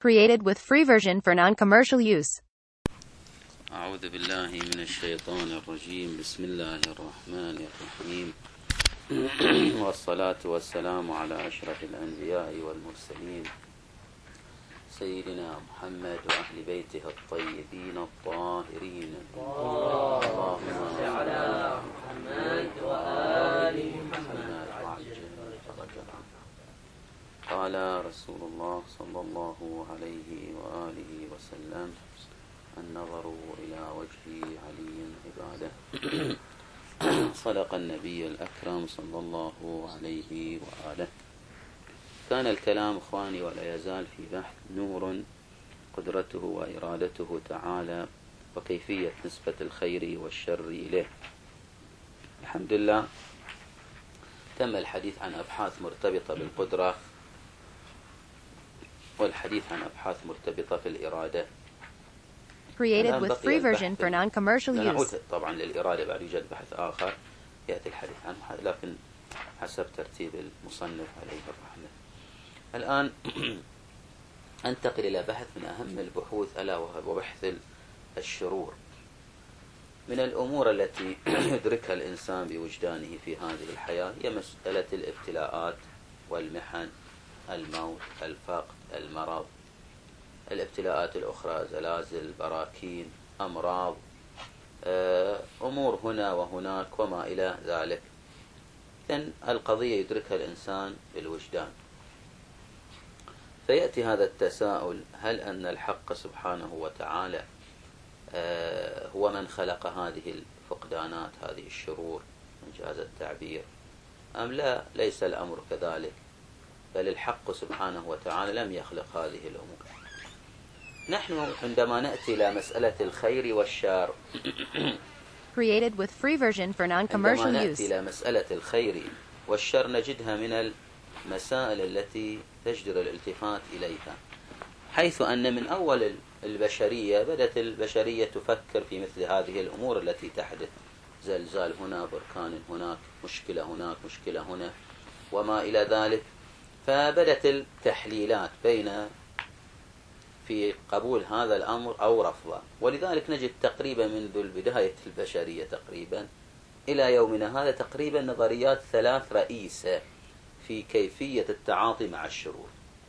Created with free version for non-commercial use. أعوذ بالله من الشيطان الرجيم. بسم الله الرحمن الرحيم. والصلاة والسلام على أشرف الأنبياء والمرسلين سيدنا محمد وأهل بيته الطيبين الطاهرين. اللهم صل على محمد وآل محمد وعجل فرجهم. قال رسول الله صلى الله عليه وآله وسلم: النظر إلى وجه علي عبادة. صدق النبي الأكرم صلى الله عليه وآله. كان الكلام إخواني ولا يزال في بحث نور قدرته وإرادته تعالى وكيفية نسبة الخير والشر إليه. الحمد لله تم الحديث عن أبحاث مرتبطة بالقدرة والحديث عن أبحاث مرتبطة في الإرادة. Created with free version for non-commercial use. نعود طبعا للإرادة، بعد يوجد بحث آخر يأتي الحديث عنه، لكن حسب ترتيب المصنف عليه الرحمة. الآن أنتقل إلى بحث من أهم البحوث، ألا وهو بحث الشرور. من الأمور التي يدركها الإنسان بوجدانه في هذه الحياة هي مسألة الابتلاءات والمحن، الموت، الفقر، المرض، الابتلاءات الأخرى، زلازل، براكين، أمراض، أمور هنا وهناك وما إلى ذلك. إذن القضية يدركها الإنسان بالوجدان. فيأتي هذا التساؤل: هل أن الحق سبحانه وتعالى هو من خلق هذه الفقدانات، هذه الشرور من جاز التعبير، أم لا؟ ليس الأمر كذلك، بل الحق سبحانه وتعالى لم يخلق هذه الأمور. نحن عندما نأتي إلى مسألة الخير والشر Created with free version for non-commercial عندما use. نأتي إلى مسألة الخير والشر نجدها من المسائل التي تجدر الالتفات إليها، حيث أن من أول البشرية بدأت البشرية تفكر في مثل هذه الأمور التي تحدث: زلزال هنا، بركان هناك، مشكلة هناك، مشكلة هنا، وما إلى ذلك. فبدأت التحليلات بين في قبول هذا الأمر أو رفضه. ولذلك نجد تقريبا منذ بداية البشرية تقريبا إلى يومنا هذا تقريبا نظريات ثلاث رئيسة في كيفية التعاطي مع الشرور.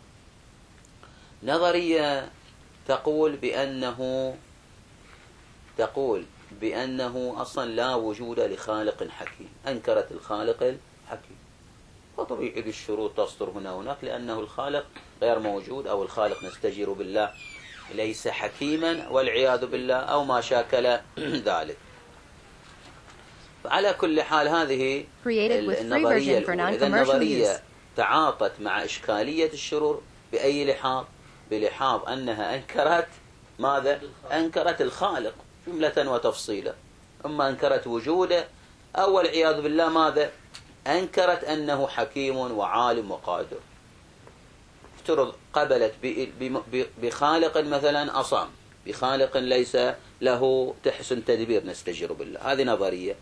نظرية تقول بأنه أصلا لا وجود لخالق حكيم، أنكرت الخالق الحكيم، فطبيعي الشرور تصدر هنا وهناك لأنه الخالق غير موجود، أو الخالق نستجير بالله ليس حكيما والعياذ بالله، أو ما شاكل ذلك. فعلى كل حال هذه النظرية الأولى. إذا النظرية تعاطت مع إشكالية الشرور بأي لحاظ؟ بلحاظ أنها أنكرت ماذا؟ أنكرت الخالق جملة وتفصيلا، أما أنكرت وجوده، أو والعياذ بالله ماذا؟ أنكرت أنه حكيم وعالم وقادر. افترض قبلت بخالق مثلا أصام، بخالق ليس له تحسن تدبير، نستجير بالله. هذه نظرية،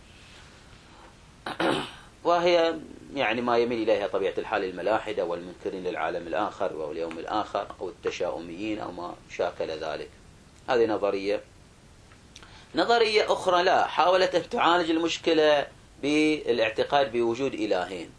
وهي يعني ما يميل إليها طبيعة الحال الملاحدة والمنكرين للعالم الآخر واليوم الآخر، أو التشاؤميين، أو ما شاكل ذلك. هذه نظرية. نظرية أخرى لا، حاولت أن تعالج المشكلة بالاعتقاد بوجود إلهين.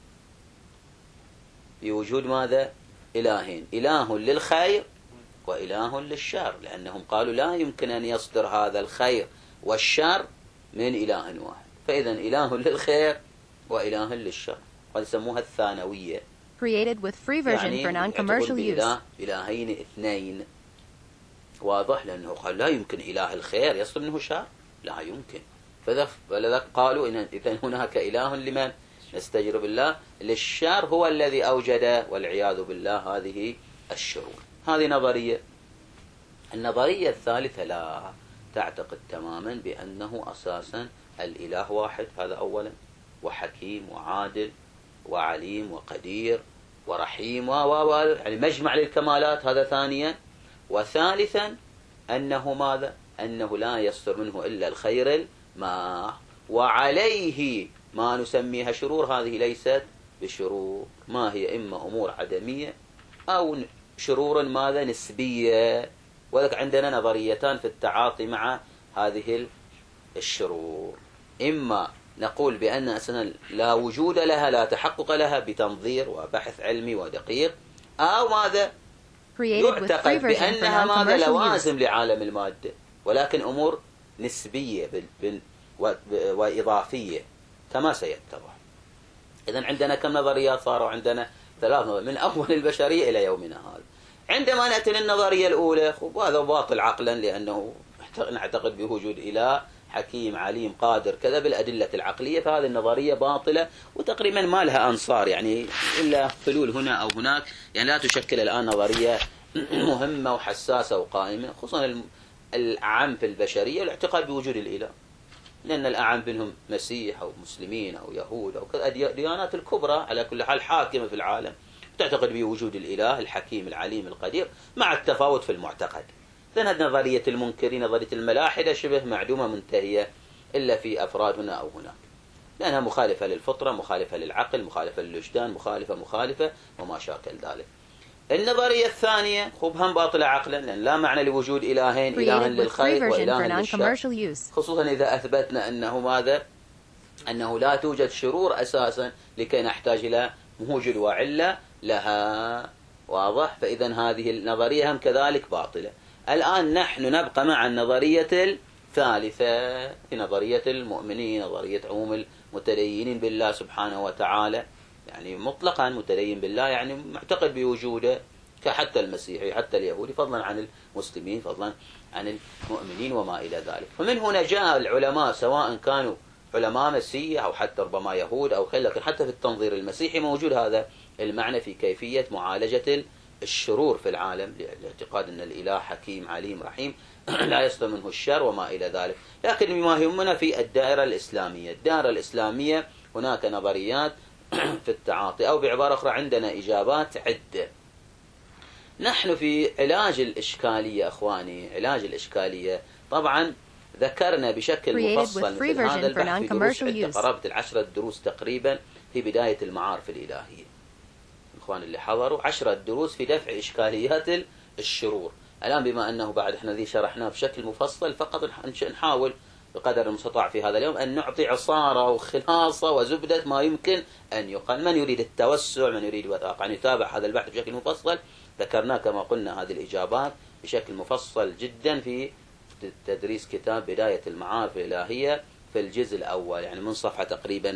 بوجود ماذا؟ إلهين، إله للخير وإله للشر، لأنهم قالوا لا يمكن أن يصدر هذا الخير والشر من إله واحد، فإذا إله للخير وإله للشر، قد يسموها الثانوية. Created with free version for non-commercial use. إلهين اثنين، واضح، لأنه قال لا يمكن إله الخير يصدر منه شر، لا يمكن. فلذلك قالوا إذن هناك إله لمن؟ نستجير بالله. للشر هو الذي أوجد والعياذ بالله هذه الشرور. هذه نظرية. النظرية الثالثة لا، تعتقد تماما بأنه أساسا الإله واحد، هذا أولا، وحكيم وعادل وعليم وقدير ورحيم يعني مجمع للكمالات، هذا ثانيا. وثالثا أنه ماذا؟ أنه لا يصدر منه إلا الخير الماء، وعليه ما نسميها شرور. هذه ليست بشرور، ما هي إما أمور عدمية أو شرور ماذا نسبية. ولك عندنا نظريتان في التعاطي مع هذه الشرور. إما نقول بأن أصلا لا وجود لها، لا تحقق لها بتنظير وبحث علمي ودقيق، أو ماذا يعتقد بأنها ماذا لوازم لعالم المادة، ولكن أمور نسبية وإضافية كما سيتضح. إذن عندنا كم نظريات صاروا؟ عندنا 3 نظريات من أول البشرية إلى يومنا هذا. عندما نأتي للنظرية الأولى، وهذا باطل عقلا، لأنه نعتقد بوجود إله حكيم عليم قادر كذا بالأدلة العقلية، فهذه النظرية باطلة وتقريبا ما لها أنصار، يعني إلا حلول هنا أو هناك، يعني لا تشكل الآن نظرية مهمة وحساسة وقائمة. خصوصا الأعم في البشرية الاعتقاد بوجود الإله، لأن الأعم منهم مسيح أو مسلمين أو يهود أو كذا، الديانات الكبرى على كل حال حاكمة في العالم تعتقد بوجود الإله الحكيم العليم القدير، مع التفاوت في المعتقد. إذن هذه نظرية المنكرين، نظرية الملاحدة شبه معدومة منتهية إلا في أفراد هنا أو هناك، لأنها مخالفة للفطرة، مخالفة للعقل، مخالفة للوجدان، مخالفة وما شاكل ذلك. النظرية الثانية هم باطلة عقلا، لأن لا معنى لوجود إلهين، إله للخير وإله للشر، خصوصا إذا أثبتنا أنه ماذا؟ أنه لا توجد شرور أساسا لكي نحتاج إلى موجد وعلة لها. واضح؟ فإذا هذه النظرية هم كذلك باطلة. الآن نحن نبقى مع النظرية الثالثة، في نظرية المؤمنين، نظرية عموم المتدينين بالله سبحانه وتعالى، يعني مطلقا متدين بالله، يعني معتقد بوجوده كحتى المسيحي حتى اليهودي، فضلا عن المسلمين، فضلا عن المؤمنين وما إلى ذلك. فمن هنا جاء العلماء سواء كانوا علماء مسيح أو حتى ربما يهود أو خير، لكن حتى في التنظير المسيحي موجود هذا المعنى في كيفية معالجة الشرور في العالم، لاعتقاد أن الإله حكيم عليم رحيم لا يسلم منه الشر وما إلى ذلك. لكن ما يهمنا في الدائرة الإسلامية، الدائرة الإسلامية هناك نظريات في التعاطي، أو بعبارة أخرى عندنا إجابات عدة. نحن في علاج الإشكالية أخواني، علاج الإشكالية طبعا ذكرنا بشكل مفصل في هذا البحث في دروس عدة، قرابة 10 دروس تقريبا في بداية المعارف الإلهية. إخواني اللي حضروا 10 دروس في دفع إشكاليات الشرور. الآن بما أنه بعد احنا ذي شرحناه بشكل مفصل، فقط نحاول بقدر المستطاع في هذا اليوم أن نعطي عصارة وخلاصة وزبدة ما يمكن أن يقال. من يريد التوسع، من يريد أن يتابع هذا البحث بشكل مفصل، ذكرنا كما قلنا هذه الإجابات بشكل مفصل جدا في تدريس كتاب بداية المعارف الإلهية في الجزء الأول، يعني من صفحة تقريبا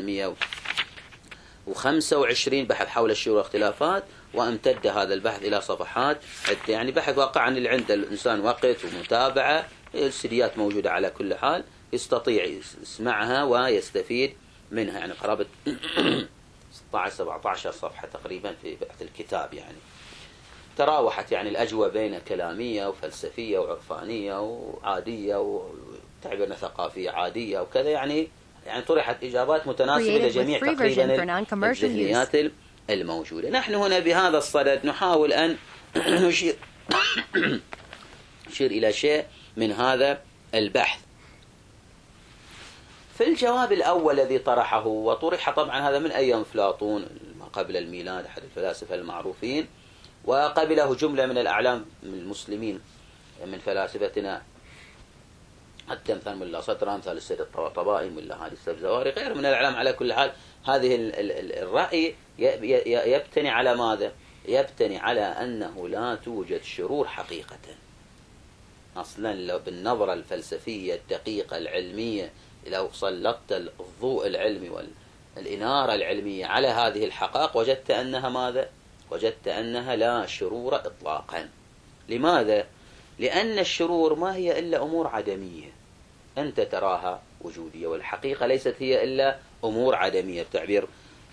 125 بحث حول الشرور واختلافات، وامتد هذا البحث إلى صفحات عدة، يعني بحث واقعا اللي عنده الإنسان وقت ومتابعة، السيديات موجودة على كل حال، يستطيع يسمعها ويستفيد منها، يعني قرابة 16-17 صفحة تقريبا في بحث الكتاب. يعني تراوحت يعني الأجوبة بين كلامية وفلسفية وعرفانية وعادية وتعبيرنا ثقافية عادية وكذا، يعني طرحت إجابات متناسبة لجميع تقريبا الذهنيات الموجودة. نحن هنا بهذا الصدد نحاول أن نشير إلى شيء من هذا البحث. في الجواب الأول الذي طرحه، وطرح طبعا هذا من أيام أفلاطون ما قبل الميلاد، أحد الفلاسفة المعروفين، وقبله جملة من الأعلام المسلمين من فلاسفتنا، حتى مثلا ملا صدر، مثال السيد الطبطبائي، ملا هادي السبزواري، غيره من الأعلام. على كل حال هذه الرأي يبتني على ماذا؟ يبتني على أنه لا توجد شرور حقيقة. أصلا لو بالنظرة الفلسفية الدقيقة العلمية، لو سلطت الضوء العلمي والإنارة العلمية على هذه الحقائق، وجدت أنها ماذا؟ وجدت أنها لا شرور إطلاقا. لماذا؟ لأن الشرور ما هي إلا أمور عدمية أنت تراها وجودية، والحقيقة ليست هي إلا أمور عدمية. بتعبير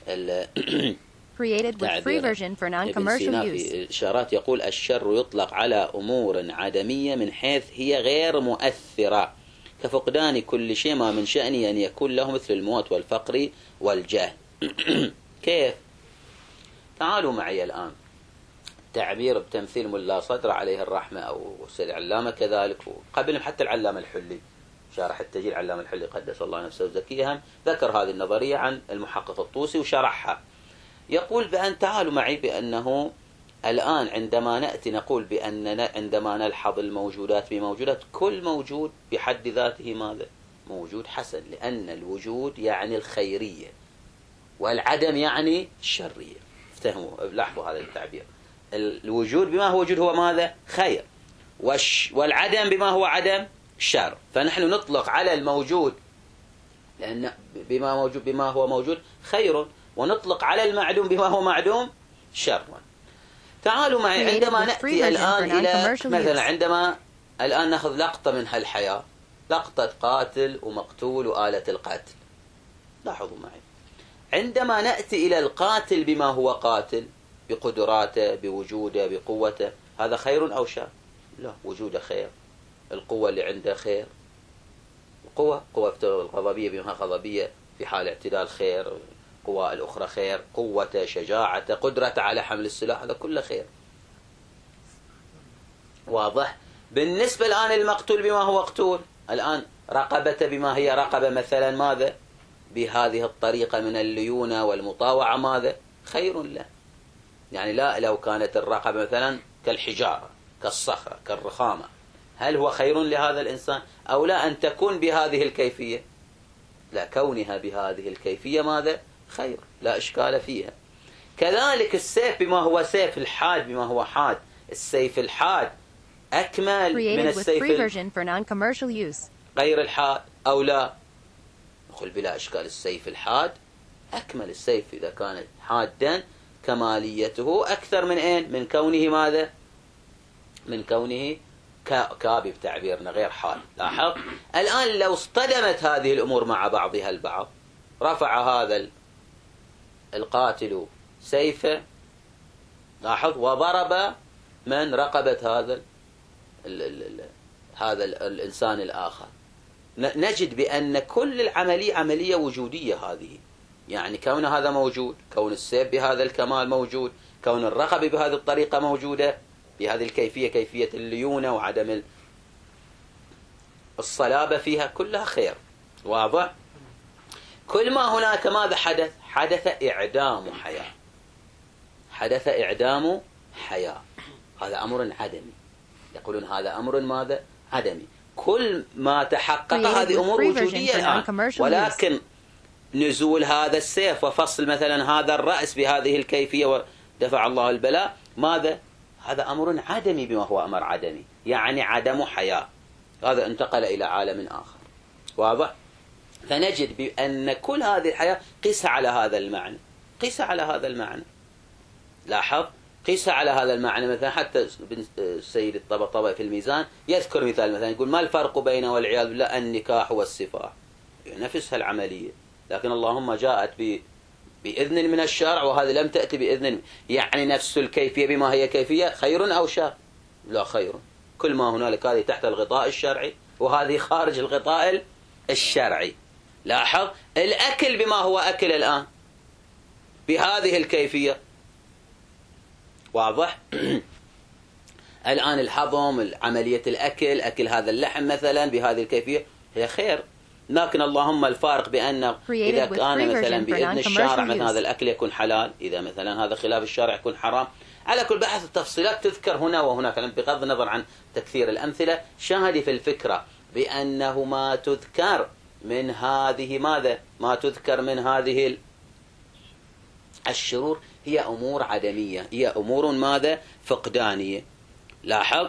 ابن سينا في إشارات يقول: الشر يطلق على أمور عدمية من حيث هي غير مؤثرة، كفقدان كل شيء ما من شأنه أن يكون له، مثل الموت والفقر والجهل. كيف؟ تعالوا معي الآن. تعبير بتمثيل ملا صدر عليه الرحمة، أو السيد العلامة كذلك، وقبلهم حتى العلامة الحلي، شارح التجيل العلامة الحلي قدس الله نفسه وزكيها، ذكر هذه النظرية عن المحقق الطوسي وشرحها. يقول بأن تعالوا معي بأنه الآن عندما نأتي نقول بأننا عندما نلحظ الموجودات بموجودات، كل موجود بحد ذاته ماذا؟ موجود حسن، لأن الوجود يعني الخيرية والعدم يعني الشرية. افتهموا، لاحظوا هذا التعبير. الوجود بما هو وجود هو ماذا؟ خير، والعدم بما هو عدم شر. فنحن نطلق على الموجود لأن بما هو موجود خير، ونطلق على المعدوم بما هو معدوم شر. تعالوا معي عندما نأتي الآن إلى مثلا، عندما الآن نأخذ لقطة من هالحياة، لقطة قاتل ومقتول وآلة القتل. لاحظوا معي، عندما نأتي إلى القاتل بما هو قاتل بقدراته بوجوده بقوته، هذا خير أو شر؟ لا، وجوده خير، القوة اللي عنده خير، قوة الغضبية بما غضبية في حال اعتدال خير، قوة الأخرى خير، قوته شجاعته قدرته على حمل السلاح، هذا كله خير. واضح؟ بالنسبة الآن المقتول بما هو مقتول، الآن رقبته بما هي رقبة مثلا ماذا؟ بهذه الطريقة من الليونة والمطاوعة ماذا؟ خير له. يعني لا، لو كانت الرقبة مثلا كالحجارة كالصخرة كالرخامة، هل هو خير لهذا الإنسان أو لا أن تكون بهذه الكيفية؟ لا، كونها بهذه الكيفية ماذا؟ خير، لا إشكال فيها. كذلك السيف بما هو سيف، الحاد بما هو حاد، السيف الحاد أكمل من السيف غير الحاد أو لا؟ نقول بلا إشكال السيف الحاد أكمل. السيف إذا كان حادا كماليته أكثر من أين؟ من كونه ماذا؟ من كونه كابي بتعبيرنا غير حاد. لاحظ الآن لو اصطدمت هذه الأمور مع بعضها البعض، رفع هذا القاتل سيفه، لاحظ، وضرب من رقبة هذا الإنسان الآخر، نجد بأن كل العملية عملية وجودية. هذه يعني كون هذا موجود، كون السيف بهذا الكمال موجود، كون الرقبة بهذه الطريقة موجودة بهذه الكيفية، كيفية الليونة وعدم الصلابة فيها، كلها خير. واضح؟ كل ما هناك ماذا حدث؟ حدث إعدام حياة، حدث إعدام حياة. هذا أمر عدمي، يقولون هذا أمر ماذا؟ عدمي. كل ما تحقق هذه أمور وجودية الآن، ولكن نزول هذا السيف وفصل مثلا هذا الرأس بهذه الكيفية ودفع الله البلاء، ماذا؟ هذا أمر عدمي بما هو أمر عدمي، يعني عدم حياة. هذا انتقل إلى عالم آخر. واضح؟ فنجد بأن كل هذه الحياة قيس على هذا المعنى، قيس على هذا المعنى. لاحظ، قيس على هذا المعنى. مثلا حتى السيد الطبطبائي في الميزان يذكر مثال، مثلا يقول: ما الفرق بين والعياذ بالله النكاح والسفاح؟ نفس العملية، لكن اللهم جاءت بإذن من الشرع، وهذه لم تأتي بإذن. يعني نفس الكيفية بما هي كيفية، خير أو شر؟ لا، خير. كل ما هنالك هذه تحت الغطاء الشرعي، وهذه خارج الغطاء الشرعي. لاحظ، الأكل بما هو أكل الآن بهذه الكيفية. واضح؟ الآن الهضم، عملية الأكل، أكل هذا اللحم مثلا بهذه الكيفية هي خير. لكن اللهم الفارق بأنه إذا كان مثلا بإذن الشارع مثلا هذا الأكل يكون حلال، إذا مثلا هذا خلاف الشارع يكون حرام. على كل بحث التفصيلات تذكر هنا وهناك، بغض النظر عن تكثير الأمثلة. شاهدي في الفكرة بأنه ما تذكر من هذه ماذا؟ ما تذكر من هذه الشرور هي أمور عدمية، هي أمور ماذا؟ فقدانية. لاحظ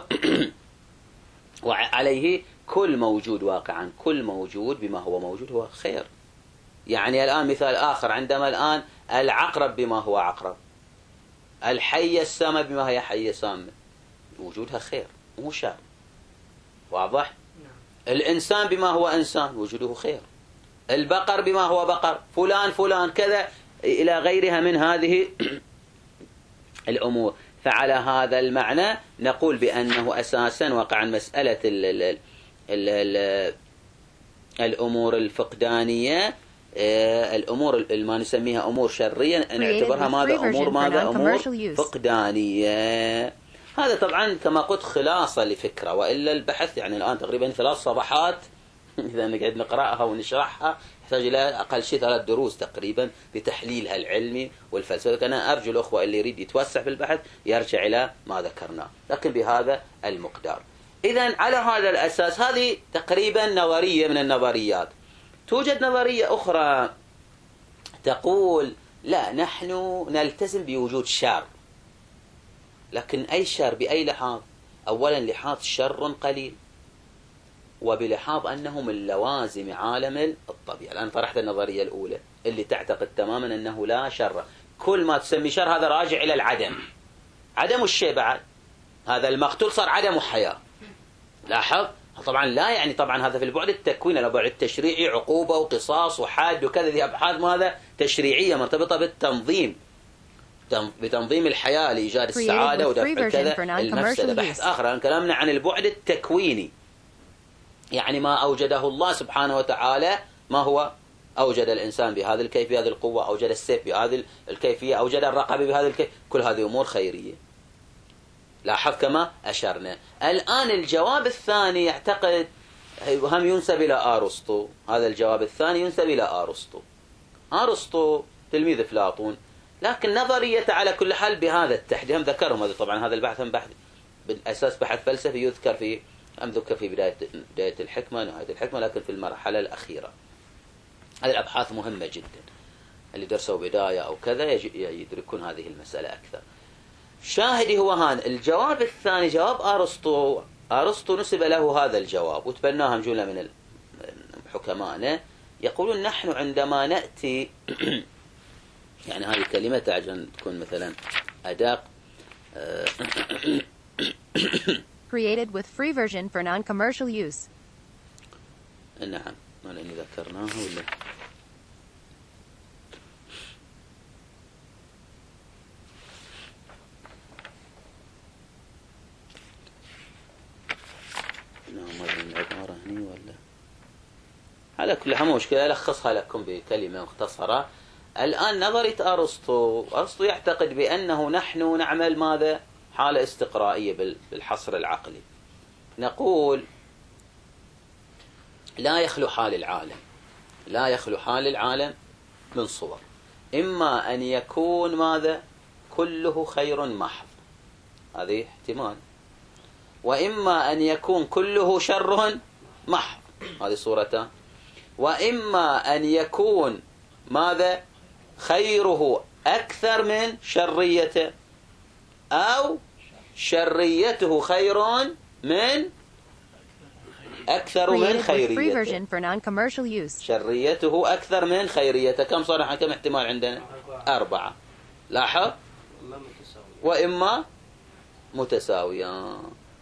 وعليه كل موجود واقعا، كل موجود بما هو موجود هو خير. يعني الآن مثال آخر، عندما الآن العقرب بما هو عقرب، الحية السامة بما هي حية سامة، وجودها خير مو شر. واضح؟ الإنسان بما هو إنسان وجوده خير، البقر بما هو بقر، فلان كذا إلى غيرها من هذه الأمور. فعلى هذا المعنى نقول بأنه أساسا وقع مسألة الأمور الفقدانية، الأمور ما نسميها أمور شرية نعتبرها ماذا؟ أمور ماذا؟ أمور فقدانية. هذا طبعا كما قلت خلاصة لفكرة، وإلا البحث يعني الآن تقريبا 3 صفحات إذا نقعد نقرأها ونشرحها يحتاج إلى أقل شيء 3 دروس تقريبا بتحليلها العلمي والفلسفي. أنا أرجو الأخوة اللي يريد يتوسع في البحث يرجع إلى ما ذكرناه، لكن بهذا المقدار. إذا على هذا الأساس هذه تقريبا نظرية من النظريات. توجد نظرية أخرى تقول لا، نحن نلتزم بوجود شر، لكن أي شر بأي لحاظ؟ أولا لحاظ شر قليل، وبلحاظ أنه من لوازم عالم الطبيعة. الآن طرحت النظرية الأولى اللي تعتقد تماما أنه لا شر، كل ما تسمي شر هذا راجع إلى العدم، عدم الشيء بعد، هذا المقتول صار عدم حياة. لاحظ، طبعا لا يعني طبعا هذا في البعد التكويني، البعد التشريعي عقوبة وقصاص وحاد وكذا، ذي أبحاث ماذا تشريعية مرتبطة بالتنظيم، بتنظيم الحياة لإيجاد السعادة ودفع كذا المفسدة. بحث آخر، كلامنا عن البعد التكويني، يعني ما أوجده الله سبحانه وتعالى. ما هو؟ أوجد الإنسان بهذه الكيفية، بهذه القوة، أوجد السيف بهذه الكيفية، أوجد الرقبة بهذه الكيفية، كل هذه أمور خيرية. لاحظ كما أشرنا. الآن الجواب الثاني يعتقد، هم ينسب إلى أرسطو، هذا الجواب الثاني ينسب إلى أرسطو. أرسطو تلميذ أفلاطون، لكن نظرية على كل حال بهذا التحديد، هم ذكرهم هذا طبعا، هذا البحث هم بحث بالأساس بحث فلسفي يذكر في بداية الحكمة، نهاية الحكمة، لكن في المرحلة الأخيرة. هذه الأبحاث مهمة جدا، اللي درسوا بداية أو كذا يدركون هذه المسألة أكثر. شاهدي هو هان الجواب الثاني، جواب أرسطو. أرسطو نسب له هذا الجواب وتبناها جملة من حكمائنا، يقولون نحن عندما نأتي يعني هذه كلمة عشان تكون مثلا أداق created with free version for non-commercial use. نعم، ما لأني ذكرناها ولا العبارة هني ولا على كل حال مشكلة، ألخصها لكم بكلمة مختصرة. الآن نظرية أرسطو يعتقد بأنه نحن نعمل ماذا؟ حالة استقرائية بالحصر العقلي. نقول لا يخلو حال العالم من صور، إما أن يكون ماذا؟ كله خير محض، هذه احتمال، وإما أن يكون كله شر محض، هذه صورتان، وإما أن يكون ماذا؟ خيره أكثر من شريته، أو شريته خير من أكثر من خيريته. شريته أكثر من خيريته. كم صار؟ كم احتمال عندنا؟ 4. لاحظ، وإما متساويان.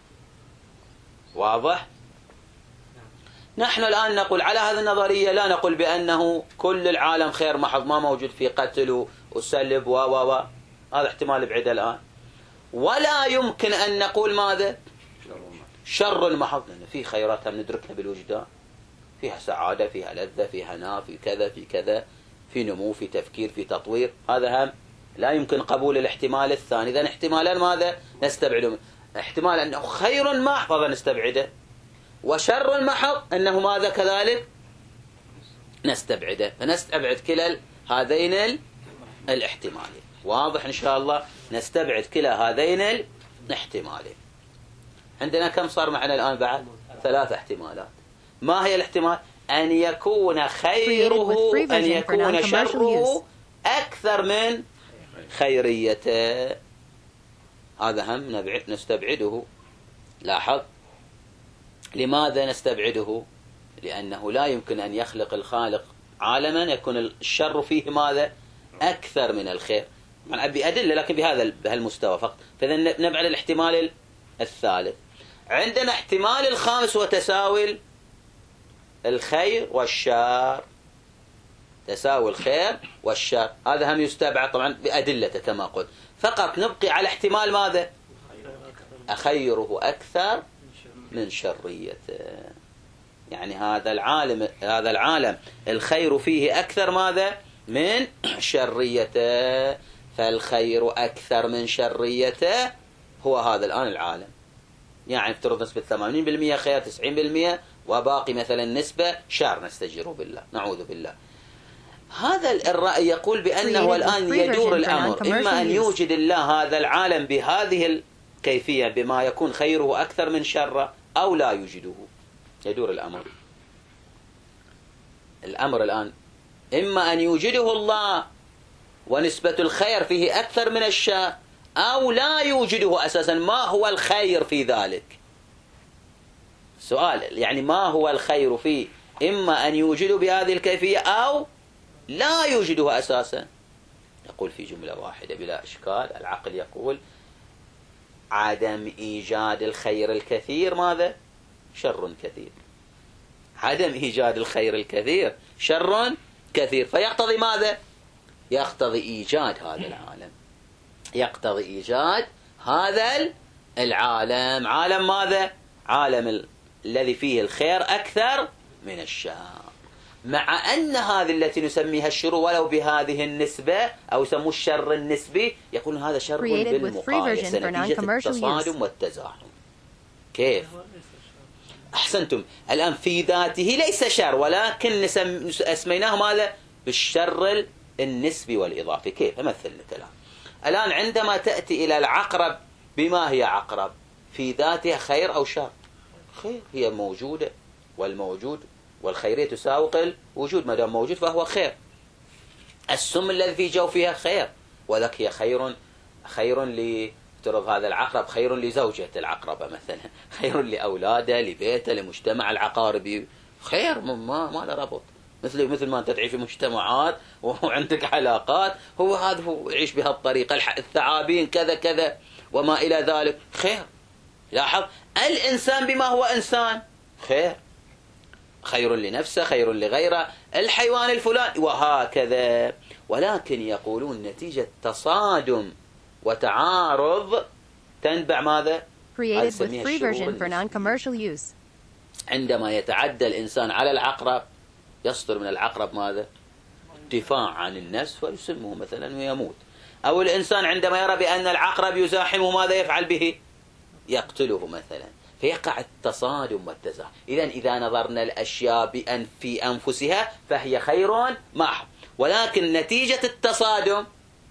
واضح؟ نحن الآن نقول على هذه النظرية، لا نقول بأنه كل العالم خير محض، ما موجود في قتل وسلب هذا احتمال بعيد الآن. ولا يمكن أن نقول ماذا؟ شر محض، لأن في خيرات هم ندركها بالوجدان، فيها سعادة، فيها لذة، فيها هناء، في كذا في كذا، في نمو، في تفكير، في تطوير. هذا هم لا يمكن قبول الاحتمال الثاني. إذن احتمالا ماذا نستبعده؟ احتمال أنه خير محض نستبعده، وشر محض أنه ماذا كذلك نستبعده. فنستبعد كلا هذين الاحتمالين. واضح إن شاء الله؟ نستبعد كلا هذين الاحتمالين. عندنا كم صار معنا الآن بعد؟ 3 احتمالات. ما هي الاحتمال؟ أن يكون خيره، أن يكون شره أكثر من خيريته. هذا هم نستبعده. لاحظ، لماذا نستبعده؟ لأنه لا يمكن أن يخلق الخالق عالما يكون الشر فيه ماذا؟ أكثر من الخير. طبعا بأدلة، لكن بهالمستوى فقط. فإذا نبعد الاحتمال الثالث. عندنا احتمال الخامس وتساوي الخير والشر، تساوي الخير والشر. هذا هم يستبعد طبعا بأدلته كما قلت. فقط نبقي على احتمال ماذا؟ خيره أكثر من شريته. يعني هذا العالم الخير فيه أكثر ماذا؟ من شريته. فالخير أكثر من شريته هو هذا الآن العالم. يعني افترض نسبة 80% خير 90% وباقي مثلا نسبة شر، نستجير بالله نعوذ بالله. هذا الرأي يقول بأنه الآن يدور الأمر، إما أن يوجد الله هذا العالم بهذه الكيفية بما يكون خيره أكثر من شره، أو لا يوجده. يدور الأمر الآن إما أن يوجده الله ونسبة الخير فيه أكثر من الشر، أو لا يوجده أساسا. ما هو الخير في ذلك؟ سؤال يعني ما هو الخير فيه؟ إما أن يوجده بهذه الكيفية أو لا يوجده أساسا. يقول في جملة واحدة بلا إشكال، العقل يقول عدم إيجاد الخير الكثير ماذا؟ شر كثير. عدم إيجاد الخير الكثير شر كثير، فيقتضي ماذا؟ يقتضي إيجاد هذا العالم، يقتضي إيجاد هذا العالم. عالم ماذا؟ عالم الذي فيه الخير أكثر من الشر، مع أن هذه التي نسميها الشر ولو بهذه النسبة أو يسموه الشر النسبي، يقول هذا شر بالمقايسة نتيجة التصادم والتزاحم. كيف؟ أحسنتم. الآن في ذاته ليس شر، ولكن أسميناه ماذا؟ بالشر النسبي والإضافي. كيف؟ أمثل لك الآن عندما تأتي إلى العقرب، بما هي عقرب؟ في ذاتها خير أو شر؟ خير، هي موجودة، والموجود والخيرية تساوق الوجود، ما دام موجود فهو خير. السم الذي في جوفها خير، وذاك هي خير افترض هذا العقرب خير لزوجة العقربة مثلا، خير لأولاده لبيته لمجتمع العقاربي، خير ما له ربط. مثل ما أنت تعيش في مجتمعات وعندك علاقات، هو يعيش بهالطريقة. الثعابين كذا كذا وما إلى ذلك، خير. لاحظ الإنسان بما هو إنسان خير لنفسه خير لغيره، الحيوان الفلاني وهكذا. ولكن يقولون نتيجة تصادم وتعارض تنبع ماذا؟ Created with free version for non-commercial use. عندما يتعدى الإنسان على العقرب يصدر من العقرب ماذا؟ دفاع عن النفس ويسمه مثلا ويموت. أو الإنسان عندما يرى بأن العقرب يزاحمه ماذا يفعل به؟ يقتله مثلا. فيقع التصادم والتزاحم. إذا نظرنا الأشياء في أنفسها فهي خير محض، ولكن نتيجة التصادم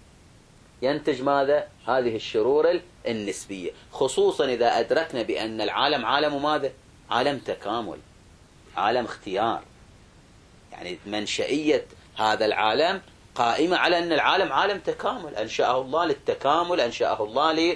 ينتج ماذا؟ هذه الشرور النسبية، خصوصا إذا أدركنا بأن العالم عالم ماذا؟ عالم تكامل، عالم اختيار. يعني منشئية هذا العالم قائمة على أن العالم عالم تكامل، أنشأه الله للتكامل، أنشأه الله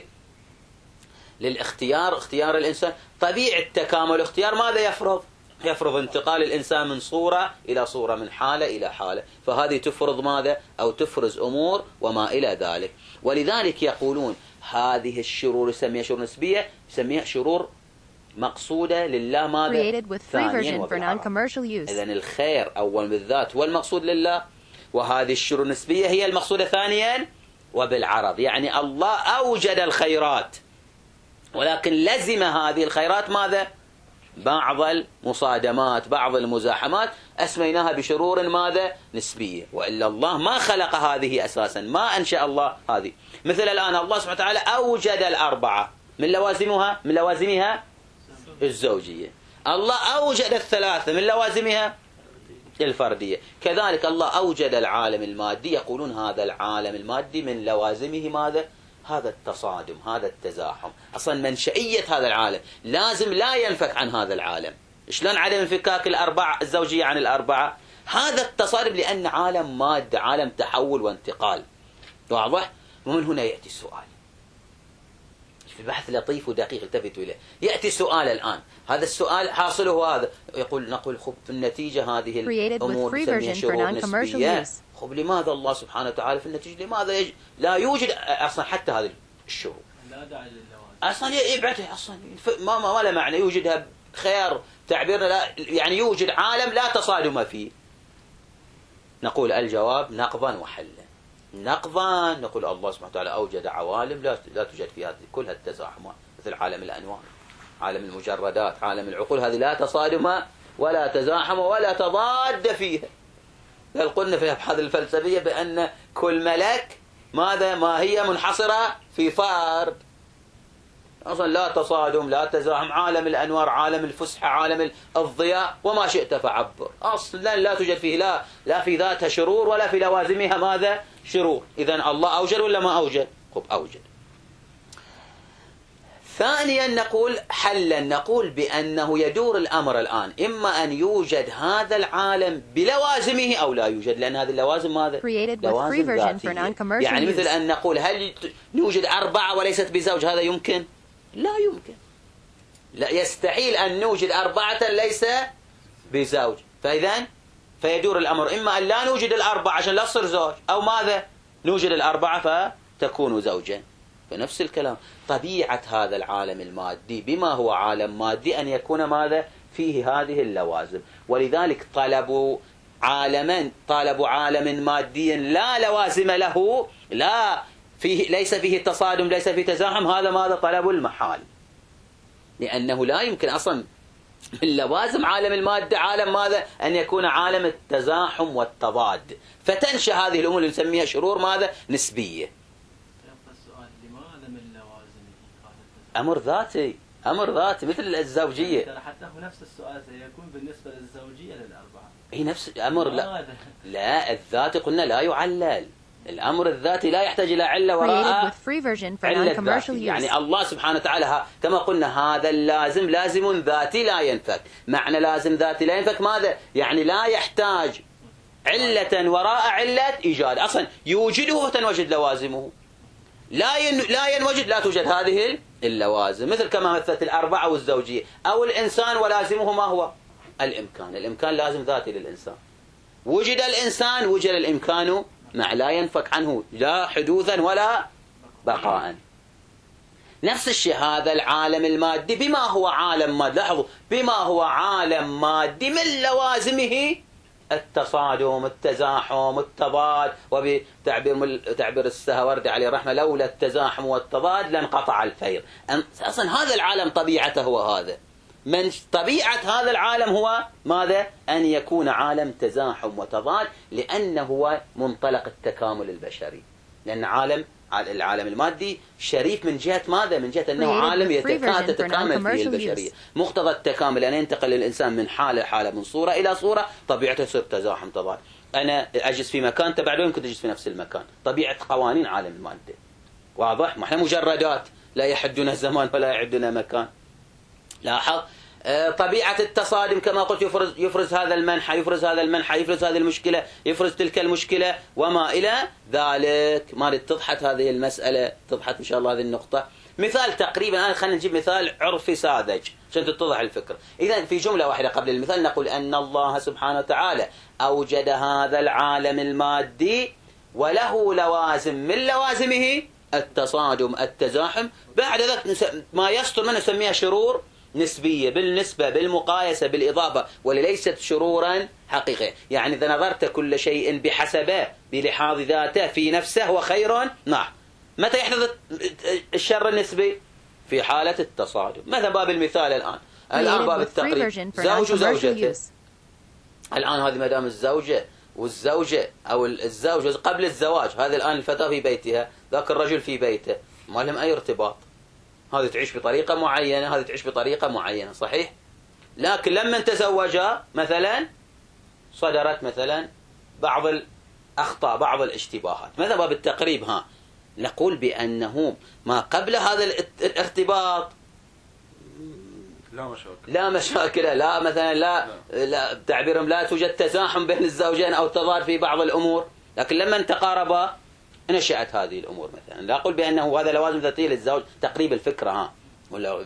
للاختيار، اختيار الإنسان. طبيعة التكامل اختيار ماذا يفرض انتقال الإنسان من صورة إلى صورة، من حالة إلى حالة، فهذه تفرض ماذا؟ أو تفرز أمور وما إلى ذلك. ولذلك يقولون هذه الشرور يسميها شرور نسبية، يسميها شرور مقصودة لله ماذا؟ ثانيا وبالعرض. إذن الخير أول بالذات هو المقصود لله، وهذه الشرور النسبية هي المقصودة ثانيا وبالعرض. يعني الله أوجد الخيرات، ولكن لزم هذه الخيرات ماذا؟ بعض المصادمات، بعض المزاحمات، أسميناها بشرور ماذا؟ نسبية. وإلا الله ما خلق هذه أساسا، ما أنشأ الله هذه. مثل الآن الله سبحانه وتعالى أوجد الأربعة، من لوازمها الزوجية. الله أوجد الثلاثة، من لوازمها الفردية. كذلك الله أوجد العالم المادي، يقولون هذا العالم المادي من لوازمه ماذا؟ هذا التصادم، هذا التزاحم. أصلا منشئية هذا العالم لازم لا ينفك عن هذا العالم. شلون عدم انفكاك الأربعة الزوجية عن الأربعة؟ هذا التصادم، لأن عالم مادة، عالم تحول وانتقال. واضح؟ ومن هنا يأتي السؤال في بحث لطيف ودقيق التفتوا إليه. يأتي سؤال الآن، هذا السؤال حاصله هذا، نقول خب في النتيجة هذه الأمور نسميها شرور نسبية. خب لماذا الله سبحانه وتعالى في النتيجة لماذا لا يوجد أصلا حتى هذه الشرور؟ لا داعي لللوازم أصلا، يبعدها أصلا ما له معنى يوجدها خير تعبيرنا، لا يعني يوجد عالم لا تصادم فيه. نقول الجواب نقضا وحلا. نقضا نقول الله سبحانه وتعالى أوجد عوالم لا توجد فيها كل هالتزاحمات، مثل عالم الأنوار، عالم المجردات، عالم العقول، هذه لا تصادم ولا تزاحم ولا تضاد فيها. بل قلنا في الأبحاث الفلسفية بأن كل ملك ما هي منحصرة في فرد. أصلا لا تصادم لا تزاحم، عالم الأنوار، عالم الفسحة، عالم الضياء، وما شئت فعبر، أصلا لا توجد فيه لا في ذاتها شرور ولا في لوازمها ماذا؟ شرور. إذن الله أوجد ولا ما أوجد؟ خب أوجد. ثانيا نقول حلا، نقول بأنه يدور الأمر الآن إما أن يوجد هذا العالم بلوازمه أو لا يوجد، لأن هذه اللوازم ماذا؟ لوازم ذاتية. يعني مثل أن نقول هل نوجد 4 وليست بزوج، هذا يمكن؟ لا يمكن، لا يستحيل أن نوجد 4 ليس بزوج. فإذن فيدور الأمر إما أن لا نوجد 4 عشان لا تصير زوج، أو ماذا؟ نوجد 4 فتكون زوجا. فنفس الكلام، طبيعة هذا العالم المادي بما هو عالم مادي أن يكون ماذا؟ فيه هذه اللوازم. ولذلك طلبوا عالم مادي لا لوازم له، ليس فيه تصادم، ليس فيه تزاحم، هذا ماذا؟ طلب المحال. لأنه لا يمكن أصلا من لوازم عالم المادة عالم ماذا؟ أن يكون عالم التزاحم والتضاد، فتنشأ هذه الأمور اللي نسميها شرور ماذا؟ نسبية. أمر ذاتي مثل الزوجية. حتى هو نفس السؤال سيكون بالنسبة للزوجية للأربعة. هي نفس الأمر. لا الذاتي قلنا لا يعلل، الأمر الذاتي لا يحتاج إلى علة وراء علة ذاتي. يعني الله سبحانه وتعالى كما قلنا هذا اللازم لازم ذاتي لا ينفك. معنى لازم ذاتي لا ينفك ماذا؟ يعني لا يحتاج علة وراء علة إيجاد، أصلا يوجده وتنوجد لوازمه، لا ينوجد لا توجد هذه اللوازم. مثل كما مثلت 4 والزوجية، أو الإنسان ولازمه ما هو؟ الإمكان لازم ذاتي للإنسان، وجد الإنسان وجد الإمكان مع لا ينفك عنه لا حدوثا ولا بقاء. نفس الشيء هذا العالم المادي بما هو عالم مادي، لاحظوا بما هو عالم مادي من لوازمه التصادم، التزاحم، التضاد. وبتعبير السهروردي عليه الرحمة لولا التزاحم والتضاد لانقطع الفير. أصلا هذا العالم طبيعته هو هذا، من طبيعة هذا العالم هو ماذا؟ أن يكون عالم تزاحم وتضاد، لأنه هو منطلق التكامل البشري. لأن العالم المادي شريف من جهة ماذا؟ من جهة أنه عالم تتكامل فيه البشرية. مقتضى التكامل أن ينتقل الإنسان من حالة من صورة إلى صورة، طبيعته يصير تزاحم تضاد. أنا أجلس في مكان تبع يمكن تجلس في نفس المكان، طبيعة قوانين عالم المادة. واضح؟ ما احنا مجردات لا يحدنا الزمان ولا يعدنا مكان. لاحظ طبيعة التصادم كما قلت، يفرز هذا المنحى، يفرز هذا المنحى، يفرز هذه المشكلة، يفرز تلك المشكلة وما إلى ذلك. ما اتضحت هذه المسألة، اتضحت إن شاء الله هذه النقطة. مثال تقريبا خلينا نجيب مثال عرفي ساذج عشان تتضح الفكرة. إذا في جملة واحدة قبل المثال نقول أن الله سبحانه وتعالى أوجد هذا العالم المادي وله لوازم من لوازمه التصادم التزاحم. بعد ذلك ما يصدر منه نسميها شرور نسبية، بالنسبة بالمقايسة بالإضافة، وليست شرورا حقيقية. يعني إذا نظرت كل شيء بحسبه بلحاظ ذاته في نفسه هو خير. نعم. متى يحدث الشر النسبي؟ في حالة التصادم. مثلا باب المثال الآن باب التقريب، زوج وزوجته. الآن هذه مدام الزوجة والزوجة أو الزوج قبل الزواج، هذا الآن الفتاة في بيتها، ذاك الرجل في بيته، ما لهم أي ارتباط. هذه تعيش بطريقة معينة، هذه تعيش بطريقة معينة، صحيح؟ لكن لما تزوجا مثلا صدرت مثلا بعض الأخطاء، بعض الاشتباهات. مثلا باب التقريب نقول بأنه ما قبل هذا الارتباط لا مشاكل، لا مثلا لا تعبيرهم لا توجد تزاحم بين الزوجين أو تضاد في بعض الأمور. لكن لما تقاربا نشأت هذه الأمور. مثلا لا أقول بأنه هذا لوازم ذاتية للزوج، تقريب الفكرة ولا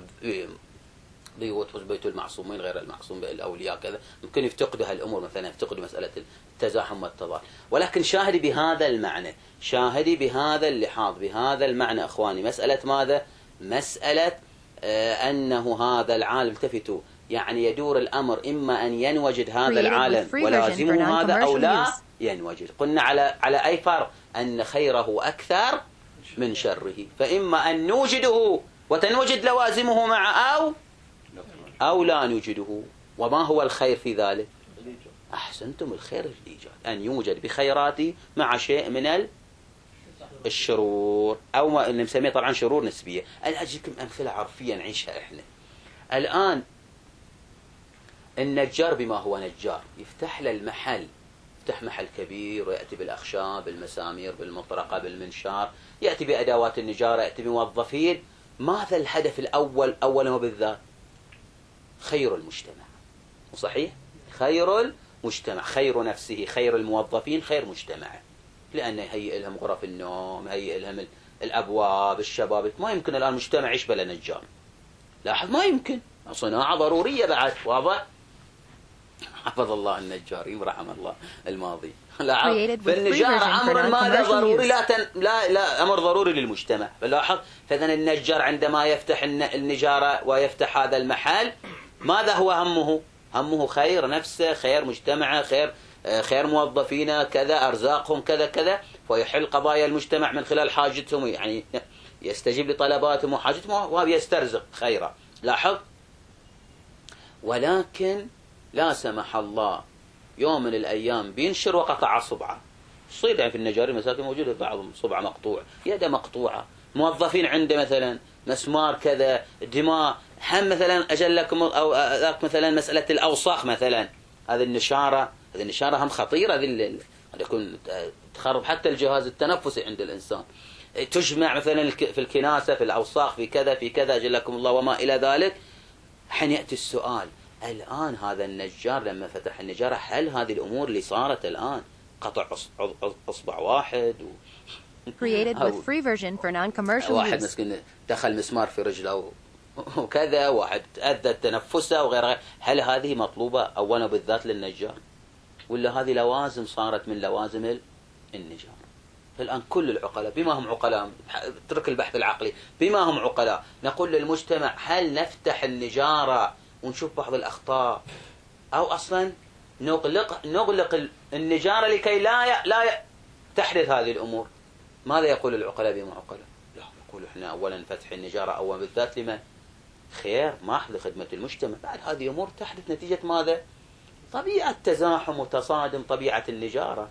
بيت المعصومين غير المعصوم بالأولياء كذا، ممكن يفتقدوا هالأمور، مثلا يفتقدوا مسألة التزاحم والتضاد. ولكن شاهدي بهذا المعنى، شاهدي بهذا اللحاظ، بهذا المعنى أخواني، مسألة ماذا؟ مسألة أنه هذا العالم التفتوا، يعني يدور الأمر إما أن ينوجد هذا العالم ولازمه هذا أو لا ينوجد. قلنا على أي فرق؟ أن خيره أكثر من شره، فإما أن نوجده وتنوجد لوازمه مع أو لا نوجده. وما هو الخير في ذلك؟ أحسنتم، الخير الإيجاد، أن يوجد بخيراتي مع شيء من الشرور، أو ما اللي نسميه طبعا شرور نسبية. أنا أجيكم أمثلة عرفية نعيشها إحنا الآن. النجار بما هو نجار يفتح له المحل، يفتح محل كبير ويأتي بالأخشاب، بالمسامير، بالمطرقة، بالمنشار، يأتي بأدوات النجارة، يأتي بموظفين. ماذا الهدف الأول أولا وبالذات؟ خير المجتمع. صحيح؟ خير المجتمع، خير نفسه، خير الموظفين، خير مجتمعه. لأنه يهيئ لهم غرف النوم، يهيئ لهم الأبواب، الشبابيك. ما يمكن الآن مجتمع يعيش بلا نجار. لاحظ ما يمكن، صناعة ضرورية بعد. واضح؟ حفظ الله النجارين ورحم الله الماضي. لاحظ فالنجارة أمر ماذا ضروري، لا أمر ضروري للمجتمع. لاحظ فإذا النجار عندما يفتح النجارة ويفتح هذا المحل ماذا هو همه؟ همه خير نفسه، خير مجتمعه، خير موظفينه، كذا أرزاقهم، كذا كذا، ويحل قضايا المجتمع من خلال حاجتهم، يعني يستجيب لطلباتهم وحاجتهم ويسترزق خيرا. لاحظ. ولكن لا سمح الله يوم من الأيام بينشر وقطع صبعه. تصير يعني في النجارين مساكن موجودة بعضهم صبعه مقطوع، يده مقطوعة، موظفين عنده مثلا مسمار كذا، دماء، هم مثلا أجل لكم أو ذاك مثلا مسألة الأوساخ مثلا. هذه النشارة هم خطيرة، هذه يكون تخرب حتى الجهاز التنفسي عند الإنسان. تجمع مثلا في الكناسة، في الأوساخ، في كذا في كذا أجل لكم الله وما إلى ذلك. حين يأتي السؤال الآن هذا النجار لما فتح النجارة، هل هذه الأمور اللي صارت الآن قطع أصبع واحد Created with free version for non-commercial واحد use. مسكين دخل مسمار في رجله وكذا، واحد أذى تنفسه وغيرها، هل هذه مطلوبة أولا بالذات للنجار؟ ولا هذه لوازم صارت من لوازم النجار؟ الآن كل العقلاء بما هم عقلاء، اترك البحث العقلي، بما هم عقلاء نقول للمجتمع هل نفتح النجارة ونشوف بعض الأخطاء، أو أصلا نغلق النجارة لكي لا تحدث هذه الأمور؟ ماذا يقول العقلاء بما عقلاء؟ لا، يقول إحنا أولا فتح النجارة أولا بالذات لمن؟ خير محض لخدمة المجتمع. بعد هذه أمور تحدث نتيجة ماذا؟ طبيعة تزاحم وتصادم طبيعة النجارة.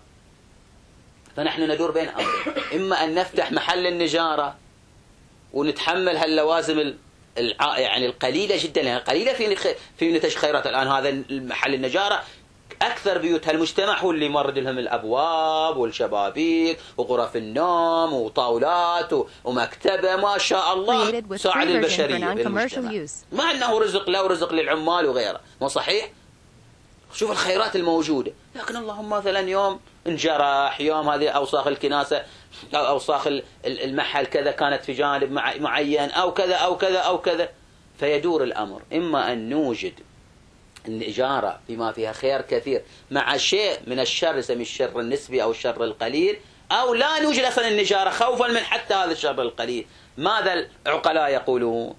فنحن ندور بين أمرين، إما أن نفتح محل النجارة ونتحمل هاللوازم يعني القليلة جدا، لأنها قليلة في نتج خيرات. الآن هذا المحل النجارة أكثر بيوت هالمجتمع هو اللي يمرد لهم الأبواب والشبابيك وغرف النوم وطاولات ومكتبة، ما شاء الله ساعد البشرية بالمجتمع، مع أنه رزق له ورزق للعمال وغيره. مو صحيح؟ شوف الخيرات الموجودة. لكن اللهم مثلا يوم انجرح، يوم هذه أوساخ الكناسة أو أوساخ المحل كذا كانت في جانب معين، أو كذا أو كذا أو كذا، فيدور الأمر إما أن نوجد النجارة بما فيها خير كثير مع شيء من الشر يسميه الشر النسبي أو الشر القليل، أو لا نوجد أصلا النجارة خوفا من حتى هذا الشر القليل. ماذا العقلاء يقولون؟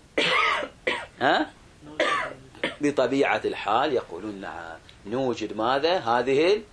بطبيعة الحال يقولون نعم، نوجد ماذا؟ هذه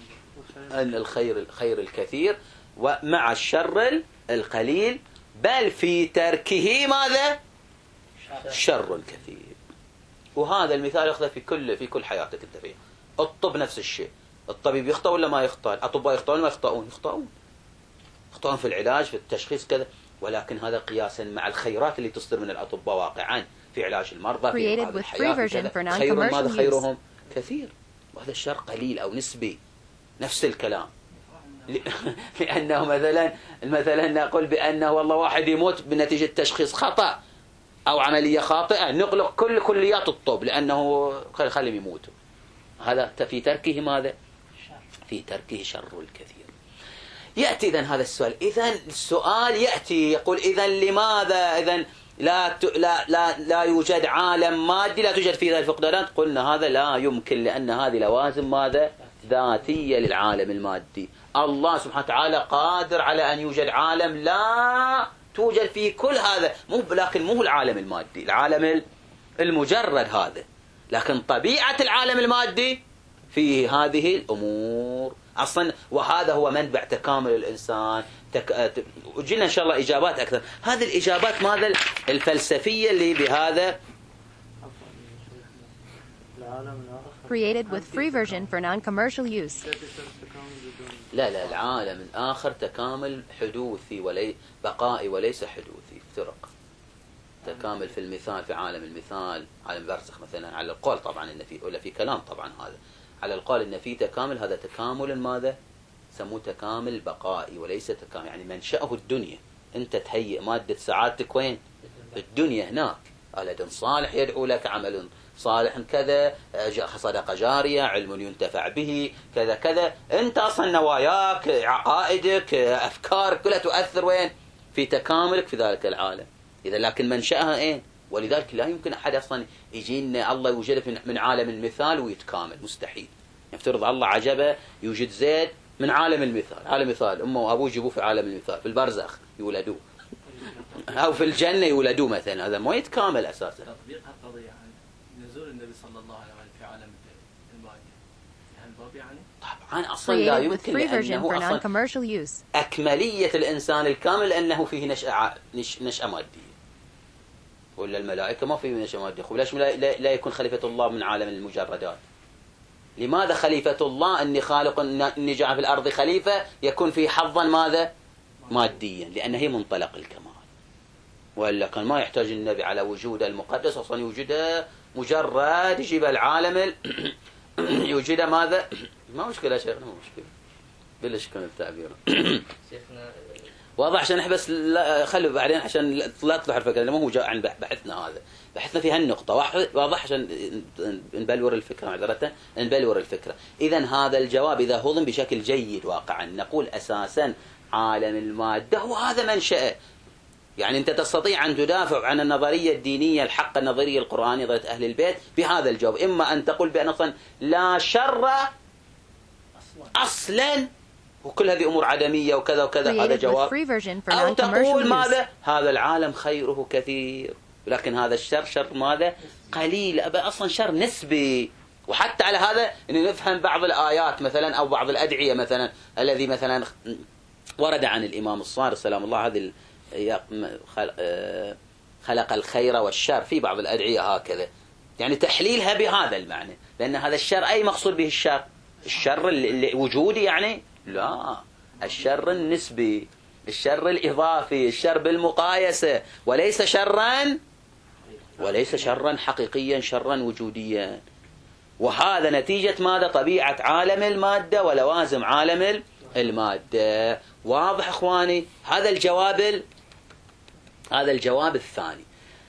الخير الكثير ومع الشر القليل، بل في تركه ماذا؟ شر كثير. وهذا المثال يأخذ في كل حياتك انت فيها. الطب نفس الشيء، الطبيب يخطئ ولا ما يخطئ؟ الأطباء يخطئون ولا يخطئون؟ يخطئون في العلاج، في التشخيص كذا، ولكن هذا قياسا مع الخيرات اللي تصدر من الأطباء واقعا في علاج المرضى، في إنقاذ الحياة، خير ماذا؟ خيرهم كثير، وهذا الشر قليل أو نسبي. نفس الكلام. لأنه مثلا نقول بأنه والله واحد يموت بنتيجة تشخيص خطأ أو عملية خاطئة، نغلق كل كليات الطب لأنه خليهم يموتوا. هذا في تركه ماذا؟ في تركه شر الكثير. يأتي إذن هذا السؤال، إذن السؤال يأتي يقول إذن لماذا إذن لا يوجد عالم مادي، لا توجد فيه الفقدانات؟ قلنا هذا لا يمكن، لأن هذه لوازم ماذا؟ ذاتية للعالم المادي. الله سبحانه وتعالى قادر على أن يوجد عالم لا توجد فيه كل هذا، لكن مو العالم المادي، العالم المجرد هذا، لكن طبيعة العالم المادي فيه هذه الأمور أصلا، وهذا هو منبع تكامل الإنسان. وجينا إن شاء الله إجابات أكثر. هذه الإجابات ماذا؟ الفلسفية اللي بهذا Created with free version for non-commercial use. لا العالم الآخر تكامل حدوثي بقائي وليس حدوثي. افترق تكامل في المثال، في عالم المثال، عالم البرزخ مثلا، على القول طبعا إن في ولا في كلام طبعا هذا على القول إن في تكامل، هذا تكامل ماذا؟ سموه تكامل بقائي وليس تكامل، يعني منشأه الدنيا. أنت تهيئ مادة سعادتك وين؟ الدنيا هناك. ولد صالح يدعو لك، عمل صالح كذا، صدقة جارية، علم ينتفع به، كذا كذا. أنت أصلا نواياك، عقائدك، أفكارك كلها تؤثر وين؟ في تكاملك في ذلك العالم. إذا لكن منشأها إيه؟ ولذلك لا يمكن أحد أصلا يجينا الله يوجد من عالم المثال ويتكامل، مستحيل. يفترض الله عجبه يوجد زيد من عالم المثال، عالم مثال أمه وأبوه يجيبوه في عالم المثال، في البرزخ يولدوه أو في الجنة يولدوه مثلا، هذا ما يتكامل أساسا. تطبيق هالقضية يعني نزول النبي صلى الله عليه وسلم في عالم المادة هالباب يعني طبعا أصلا لا يمكن، لأنه أصلا أكملية الإنسان الكامل أنه فيه نشأة مادية، ولا الملائكة ما فيه نشأة مادية. ليش لا يكون خليفة الله من عالم المجردات؟ لماذا خليفة الله أني خالق أني جاء في الأرض خليفة يكون فيه حظا ماذا؟ ماديا، لأنه هي منطلق الكمال. وإلا كان ما يحتاج النبي على وجوده المقدس، أصلا يوجده مجرد يجيب العالم يوجده ماذا؟ ما مشكلة يا شيخنا، ما مشكلة بلش كان التعبير شيخنا واضح. عشان احنا بس خلوا بعدين عشان لا تطلع الفكرة، لأنه مو عن بحثنا هذا، بحثنا في هالنقطة واضح عشان نبلور الفكرة، معذرة نبلور الفكرة. إذا هذا الجواب إذا هضم بشكل جيد واقعا نقول أساسا عالم المادة هو هذا منشأه. يعني أنت تستطيع أن تدافع عن النظرية الدينية الحق، النظرية القرآنية نظرية أهل البيت بهذا الجواب. إما أن تقول بأن أصلا لا شر أصلا وكل هذه أمور عدمية وكذا وكذا، هذا جواب. أو تقول ماذا؟ هذا العالم خيره كثير، لكن هذا الشر شر ماذا؟ قليل، أصلا شر نسبي. وحتى على هذا أن نفهم بعض الآيات مثلا أو بعض الأدعية مثلا الذي مثلا ورد عن الإمام الصادق سلام الله هذه خلق الخير والشر في بعض الأدعية هكذا، يعني تحليلها بهذا المعنى، لأن هذا الشر أي مقصود به الشر؟ الشر الوجودي يعني؟ لا، الشر النسبي، الشر الإضافي، الشر بالمقايسة، وليس شرا حقيقيا، شرا وجوديا. وهذا نتيجة ماذا؟ طبيعة عالم المادة ولوازم عالم المادة. واضح إخواني؟ هذا الجواب الثاني.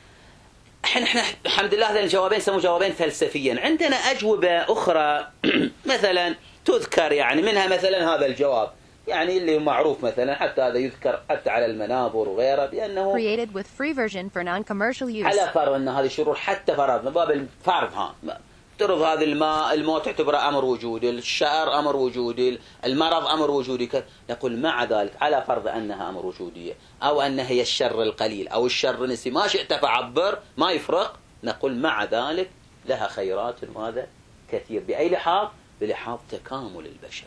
احنا الحمد لله هذين الجوابين سموا جوابين فلسفيين. عندنا أجوبة أخرى مثلا تذكر، يعني منها مثلا هذا الجواب يعني اللي معروف مثلا، حتى هذا يذكر حتى على المنابر وغيره، بأنه created with free version for non-commercial use. على فرض أن هذه الشرور حتى فرضنا باب الفرض، افترض هذا الموت يعتبر أمر وجودي، الشعر أمر وجودي، المرض أمر وجودي، نقول مع ذلك على فرض أنها أمر وجودية أو أنها هي الشر القليل أو الشر النسبي، ما شئت فعبر، ما يفرق. نقول مع ذلك لها خيرات ماذا؟ كثير. بأي لحاظ؟ بلحاظ تكامل البشر.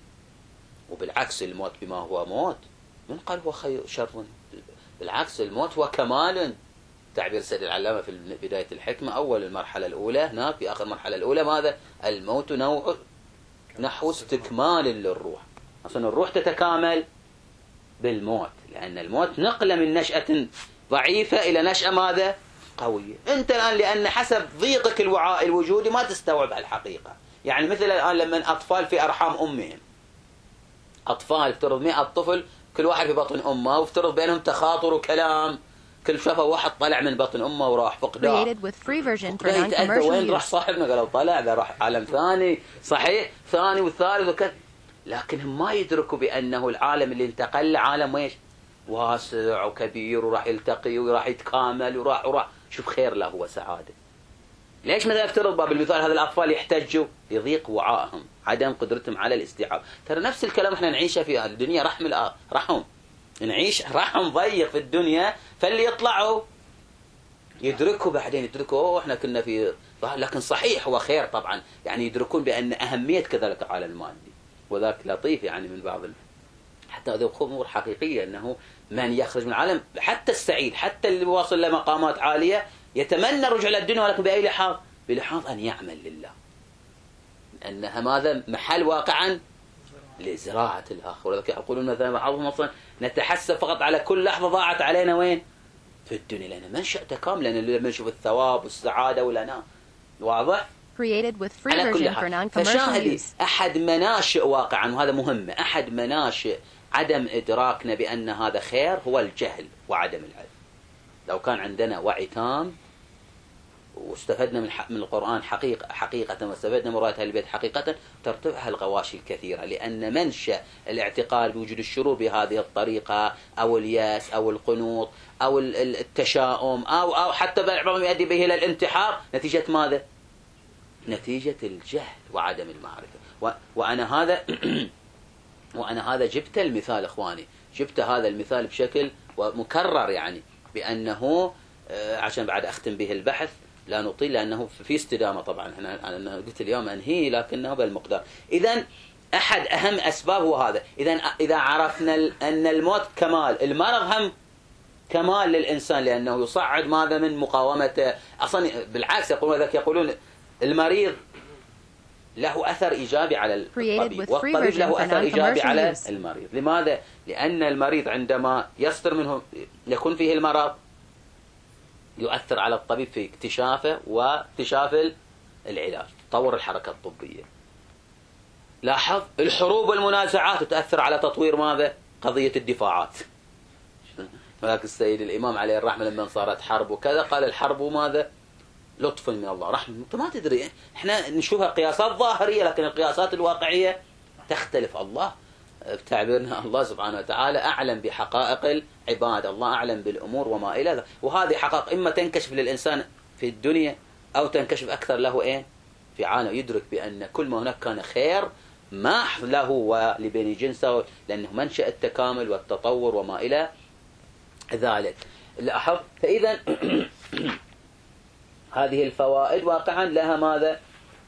وبالعكس الموت بما هو موت، من قال هو خير شر؟ بالعكس الموت هو كمال. تعبير سيد العلامة في بداية الحكمة، أول المرحلة الأولى هناك في آخر المرحلة الأولى ماذا؟ الموت نحو استكمال للروح. أصلا الروح تتكامل بالموت، لأن الموت نقلة من نشأة ضعيفة إلى نشأة ماذا؟ قوية. أنت الآن لأن حسب ضيقك الوعاء الوجودي ما تستوعب الحقيقة. يعني مثل الآن لما أطفال في أرحام أمهم، أطفال افترض 100 طفل كل واحد في بطن أمه، وافترض بينهم تخاطر وكلام، كل شافه واحد طلع من بطن أمه وراح فقداه، وين راح صاحبنا؟ قالوا طلع، ذا راح عالم ثاني، صحيح، ثاني والثالث وكذا. لكن هم ما يدركوا بأنه العالم اللي انتقل عالم ويش؟ واسع وكبير، وراح يلتقي وراح يتكامل وراح شوف خير له وسعادة. ليش مثلا افترض باب المثال هذا الأطفال يحتجوا؟ يضيق وعائهم، عدم قدرتهم على الاستيعاب. ترى نفس الكلام احنا نعيشه في الدنيا، رحم نعيش رحم ضيق في الدنيا، فاللي يطلعوا يدركوا بعدين يدركوا احنا كنا في، لكن صحيح هو خير طبعا، يعني يدركون بأن أهمية كذلك العالم المادي. وذاك لطيف يعني من بعض حتى هذه أمور حقيقية، أنه من يخرج من العالم حتى السعيد، حتى اللي واصل لمقامات عالية، يتمنى الرجوع إلى الدنيا، ولكن بأي لحاظ؟ بلحاظ أن يعمل لله، أنها ماذا محل واقعا لزراعة الآخر. ولذلك يقولون مثلا بعضهم أصلا نتحسب فقط على كل لحظة ضاعت علينا وين في الدنيا، لأن منشأ تكامل، لأن لما نشوف الثواب والسعادة ولنا واضح. Created with free على كل version for حال، non-commercial فشاهد use. أحد مناشئ واقعا، وهذا مهم، أحد مناشئ عدم إدراكنا بأن هذا خير هو الجهل وعدم العلم. لو كان عندنا وعي تام واستفدنا من القرآن حقيقة واستفدنا من رواية أهل البيت حقيقة، ترتفع الغواشي الكثيرة، لأن منشأ الاعتقاد بوجود الشرور بهذه الطريقة أو الياس أو القنوط أو التشاؤم أو حتى بعضهم يؤدي به إلى الانتحار نتيجة ماذا؟ نتيجة الجهل وعدم المعرفة. وأنا هذا جبت المثال إخواني، جبت هذا المثال بشكل مكرر، يعني بأنه عشان بعد أختم به البحث لا نطيل، لأنه في استدامة طبعا. أنا قلت اليوم أنهي لكنه بالمقدار. إذن أحد أهم أسباب هو هذا. إذا عرفنا أن الموت كمال، المرض هم كمال للإنسان، لأنه يصعد ماذا من مقاومته. أصلا بالعكس يقولون المريض له أثر إيجابي على الطبيب، والطبيب له أثر إيجابي على المريض. لماذا؟ لأن المريض عندما يصدر منه يكون فيه المرض يؤثر على الطبيب في اكتشافه واكتشاف العلاج، تطور الحركة الطبية. لاحظ الحروب والمنازعات تؤثر على تطوير ماذا؟ قضية الدفاعات. ولكن السيد الإمام عليه الرحمة لما صارت حرب وكذا قال الحرب ماذا؟ لطف من الله، رحمة. أنت ما تدري، احنا نشوفها قياسات ظاهرية، لكن القياسات الواقعية تختلف. الله بتعبيرنا الله سبحانه وتعالى أعلم بحقائق العباد، الله أعلم بالأمور وما إلى ذلك. وهذه حقائق إما تنكشف للإنسان في الدنيا أو تنكشف أكثر له في عالم، يدرك بأن كل ما هناك كان خير محض له ولبني جنسه، لأنه منشأ التكامل والتطور وما إلى ذلك. لاحظ، فإذا هذه الفوائد واقعا لها ماذا؟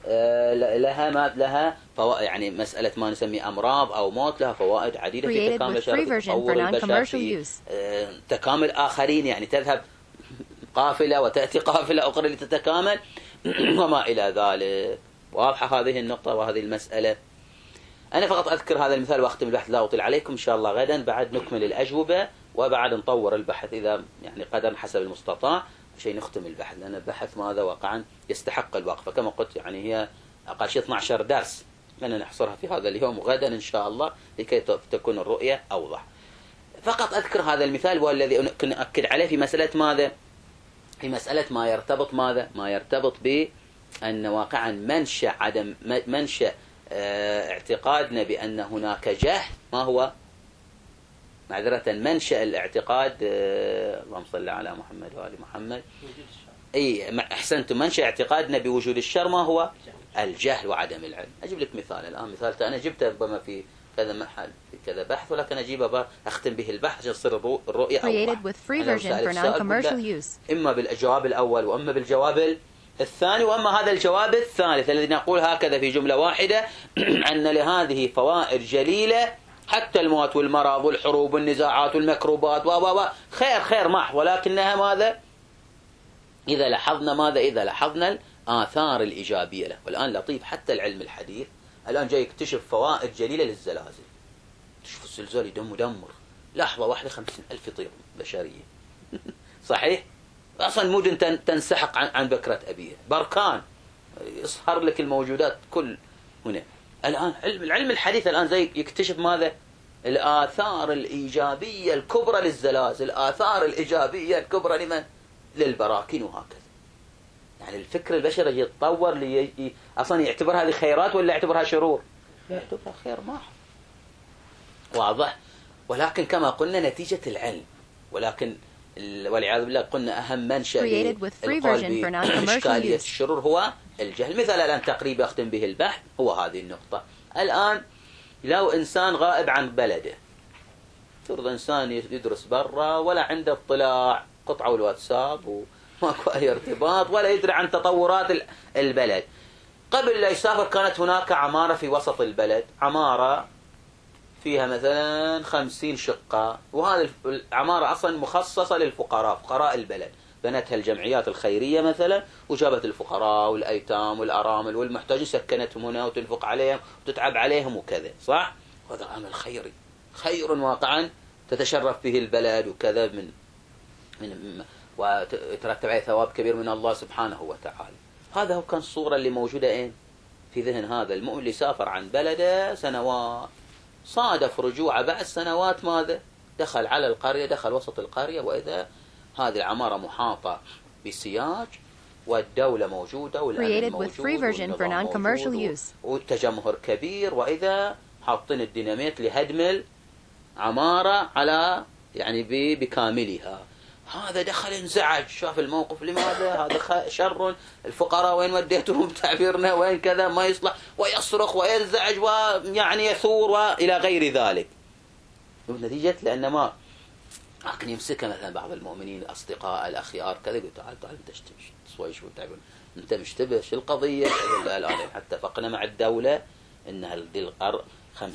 لها فوائد، يعني مسألة ما نسمي أمراض أو موت لها فوائد عديدة في تكامل تطور البشر، في تكامل آخرين، يعني تذهب قافلة وتأتي قافلة أخرى لتتكامل وما إلى ذلك. واضحة هذه النقطة وهذه المسألة. أنا فقط أذكر هذا المثال وأختم البحث، لا أطيل عليكم. إن شاء الله غدا بعد نكمل الأجوبة وبعد نطور البحث إذا يعني قدر حسب المستطاع شيء نختم البحث، لأن البحث ماذا واقعا يستحق الوقفة كما قلت، يعني هي أقل شيء 12 درس، لأننا نحصرها في هذا اليوم وغدا إن شاء الله لكي تكون الرؤية أوضح. فقط أذكر هذا المثال والذي كنا أكد عليه في مسألة ماذا؟ في مسألة ما يرتبط ماذا؟ ما يرتبط بأن واقعا منشأ اعتقادنا بأن هناك جهل. ما هو؟ معذرة، منشأ الاعتقاد، اللهم صل على محمد وآل محمد، أحسنتم، منشأ اعتقادنا بوجود الشر ما هو؟ الجهل وعدم العلم. أجيب لك مثال الآن، مثال أنا جبته ربما في كذا محل في كذا بحث، ولكن أجيبه أختم به البحث عشان تصير الرؤية أوضح. إما بالجواب الأول وإما بالجواب الثاني، وأما هذا الجواب الثالث الذي نقول هكذا في جملة واحدة أن لهذه فوائد جليلة، حتى الموت والمرض والحروب والنزاعات والمكروبات خير محض، ولكنها ماذا؟ إذا لاحظنا ماذا؟ إذا لاحظنا الآثار الإيجابية له. والآن لطيف، حتى العلم الحديث الآن جاي يكتشف فوائد جليلة للزلازل. تشوف الزلزال يدمر لحظة واحدة 50,000 طير بشرية صحيح؟ أصلا مدن تنسحق عن بكرة أبيها، بركان يصهر لك الموجودات كل هنا. الآن العلم الحديث الآن زي يكتشف ماذا؟ الآثار الإيجابية الكبرى للزلازل، الآثار الإيجابية الكبرى لمن؟ للبراكين وهكذا. يعني الفكر البشري يتطور أصلا يعتبر هذه خيرات ولا يعتبرها شرور؟ يعتبرها خير محض. واضح؟ ولكن كما قلنا نتيجة العلم، ولكن والعياذ بالله قلنا أهم منشأ لإشكالية الشرور هو الجهل. مثال الآن تقريبا أختم به البحث هو هذه النقطة. الآن لو إنسان غائب عن بلده، فرض إنسان يدرس برا ولا عنده اطلاع، قطعوا الواتساب وماكو أي ارتباط ولا يدري عن تطورات البلد. قبل لا يسافر كانت هناك عمارة في وسط البلد، عمارة فيها مثلا 50 شقة، وهذه العمارة أصلا مخصصة للفقراء، فقراء البلد. بنتها الجمعيات الخيرية مثلا، وجابت الفقراء والأيتام والأرامل والمحتاجين، سكنتهم هنا وتنفق عليهم وتتعب عليهم وكذا، صح؟ هذا عمل خيري، خير واقعا تتشرف به البلد وكذا، من ويترتب عليه ثواب كبير من الله سبحانه وتعالى. هذا هو كان الصورة اللي موجودة في ذهن هذا المؤمن اللي سافر عن بلده سنوات، صادف رجوعه بعد سنوات، ماذا؟ دخل على القرية، دخل وسط القرية، وإذا هذه العمارة محاطة بسياج، والدولة موجودة، والأمن موجود، والتجمهر كبير، وإذا حاطين الديناميت لهدم العمارة على يعني بكاملها. هذا دخل انزعج، شاف الموقف، لماذا؟ هذا شر، الفقراء وين وديتهم تعبيرنا، وين كذا، ما يصلح، ويصرخ وينزعج ويعني يثور وإلى غير ذلك. نتيجة لأن ما لكن يمسكها مثلا بعض المؤمنين الأصدقاء الأخيار كذا، يقول تعال أنت شوي شو تعبير، أنت مشتبه، شو القضية؟ الآن حتى اتفقنا مع الدولة أنها الأرض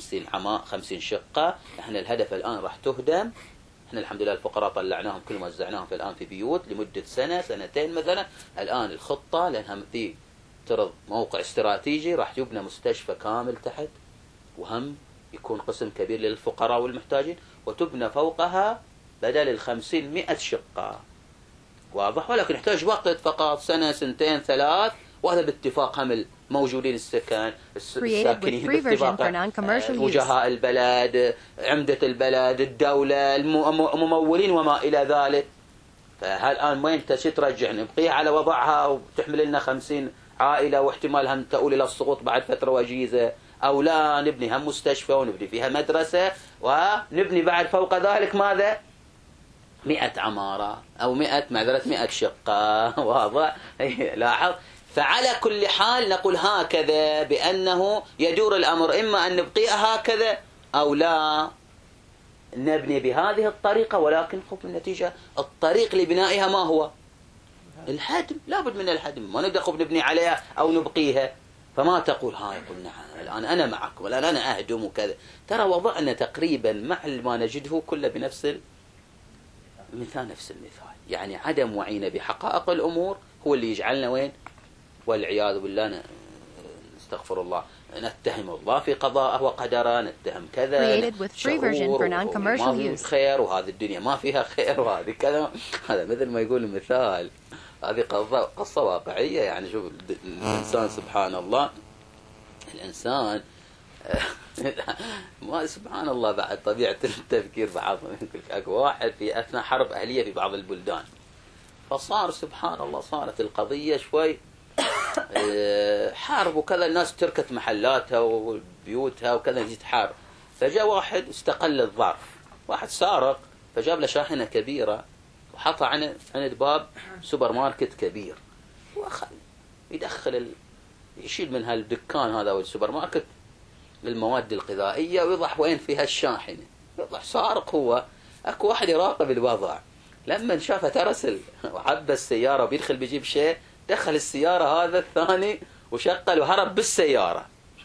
50 شقة، احنا الهدف الآن راح تهدم. احنا الحمد لله الفقراء طلعناهم كلهم، وزعناهم الآن في بيوت لمدة سنة سنتين مثلا. الآن الخطة لأنها في ترض موقع استراتيجي، راح يبنى مستشفى كامل تحت، وهم يكون قسم كبير للفقراء والمحتاجين، وتبنى فوقها بدل 50 100 شقة. واضح؟ ولكن يحتاج وقت فقط، سنة سنتين ثلاث، وهذا باتفاق هم الموجودين الساكنين، باتفاق وجهاء البلد، عمدة البلد، الدولة، الممولين وما إلى ذلك. فالآن وين ترجع؟ نبقيها على وضعها وتحمل لنا 50 عائلة، واحتمال هم تؤول إلى السقوط بعد فترة وجيزة، أو لا نبني هم مستشفى ونبني فيها مدرسة، ونبني بعد فوق ذلك ماذا؟ 100 عمارة أو 100 شقة. واضح؟ لاحظ. فعلى كل حال نقول هكذا، بأنه يدور الأمر، إما أن نبقيها هكذا أو لا نبني بهذه الطريقة. ولكن خب النتيجة الطريق لبنائها ما هو؟ الهدم، لابد من الهدم، ما نقدر خب نبني عليها أو نبقيها. فما تقول يقول نعم الآن أنا معكم، الآن أنا أهدم وكذا. ترى وضعنا تقريبا مع ما نجده كله بنفس المثال، نفس المثال. يعني عدم وعينا بحقائق الأمور هو اللي يجعلنا وين؟ والعياذ بالله، نستغفر الله، نتهم الله في قضاءه وقدره، نتهم كذا، شعور ما في خير، وهذه الدنيا ما فيها خير، وهذه كذا. هذا مثل ما يقول المثال، هذه قصة واقعية. يعني شوف الإنسان سبحان الله، الإنسان ما سبحان الله بعد طبيعة التفكير. بعض اكو واحد في أثناء حرب أهلية في بعض البلدان، فصار سبحان الله صارت القضية شوي حرب وكذا، الناس تركت محلاتها وبيوتها وكذا، نجيت حرب. فجاء واحد استقل الظرف، واحد سارق، فجاب له شاحنة كبيرة وحطها عند باب سوبر ماركت كبير، وأخذ يدخل يشيل من هالدكان هذا والسوبر ماركت المواد الغذائية، ويضح وين فيها الشاحنة، يضح سارق هو. اكو واحد يراقب الوضع، لما شافه ترسل وعبى السيارة وبيدخل بيجيب شيء، دخل السيارة هذا الثاني وشغل وهرب بالسيارة.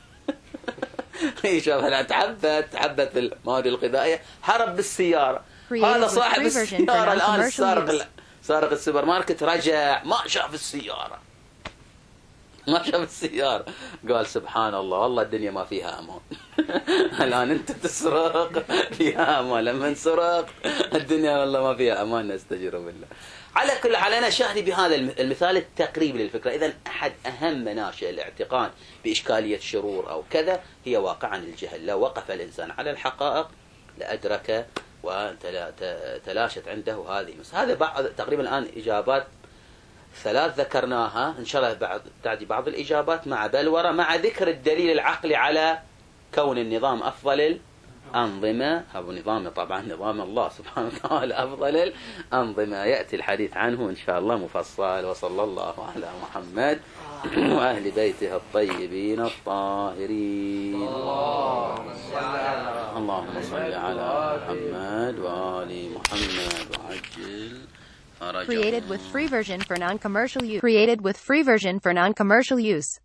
شاف تعبت المواد الغذائية، هرب بالسيارة. هذا صاحب السيارة الآن سارق السوبر ماركت رجع ما شاف السيارة، قال سبحان الله والله الدنيا ما فيها أمان. الآن أنت تسرق فيها أمان، لما نسرق الدنيا والله ما فيها أمان، نستجير بالله. على كل حال أنا شاهدي بهذا المثال التقريب للفكرة. إذن أحد أهم مناشئ الاعتقاد بإشكالية شرور أو كذا هي واقعا الجهل. لو وقف الإنسان على الحقائق لأدرك وتلاشت عنده هذه. هذا بعض تقريبا الآن إجابات 3 ذكرناها، إن شاء الله تعدي بعض الإجابات مع بلورة، مع ذكر الدليل العقلي على كون النظام أفضل الأنظمة. هذا نظام طبعا نظام الله سبحانه وتعالى أفضل الأنظمة، يأتي الحديث عنه إن شاء الله مفصل. وصلى الله على محمد وأهل بيته الطيبين الطاهرين. اللهم صل على محمد وآل محمد وعجل Created with free version for non-commercial use.